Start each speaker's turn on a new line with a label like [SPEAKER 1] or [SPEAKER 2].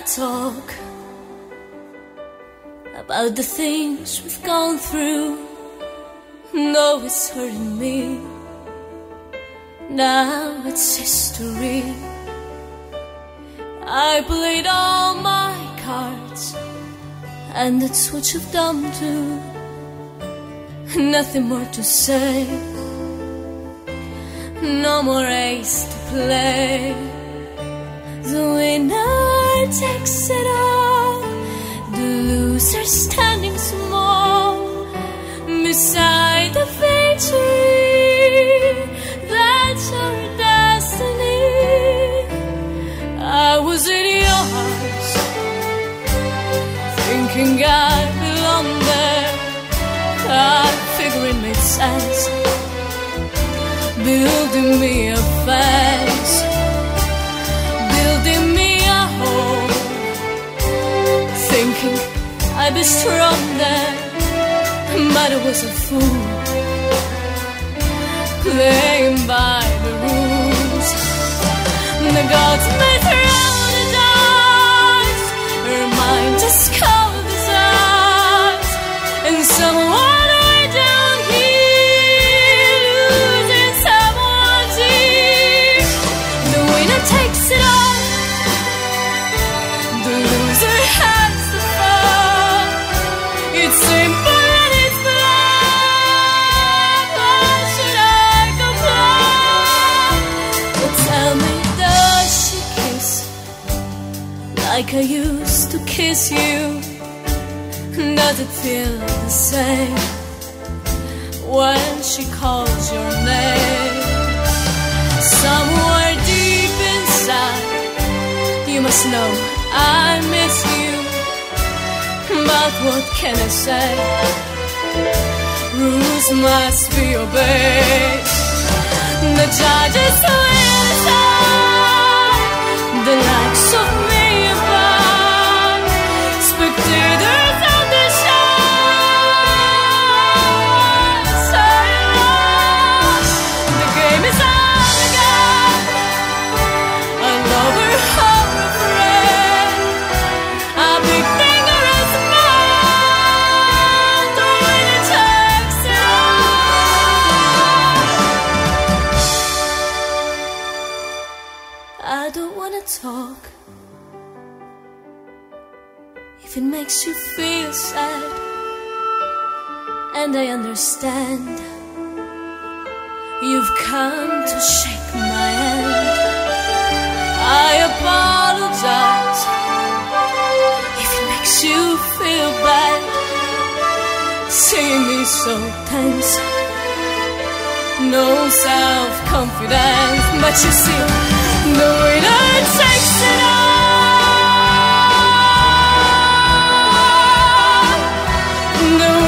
[SPEAKER 1] talk about the things we've gone through. No, it's hurting me. Now it's history. I played all my cards, and that's what you've done too. Nothing more to say. No more ace to play. The winner takes it all, the loser standing small beside the victory. That's our destiny. I was in yours, thinking I belonged there. I figured it made sense, building me a fence, building me a home, thinking I'd be strong there, but I was a fool, playing by the rules. The gods may throw the dice, her mind just covers us, and someone way down here losing someone dear. The winner takes it all, the loser has the fun. It's simple and it's blunt. Why should I complain? But tell me, does she kiss like I used to kiss you? Does it feel the same when she calls your name? Somewhere deep inside, you must know I miss you. But what can I say? Rules must be obeyed. The judges will decide, the likes of me above, spectators on the side. The game is on again. A lover or a friend, a big finger is mine. The winner takes it all. I don't wanna talk if it makes you feel sad, and I understand. You've come to shake my hand. I apologize if it makes you feel bad, seeing me so tense, no self-confidence. But you see, the winner takes it all. The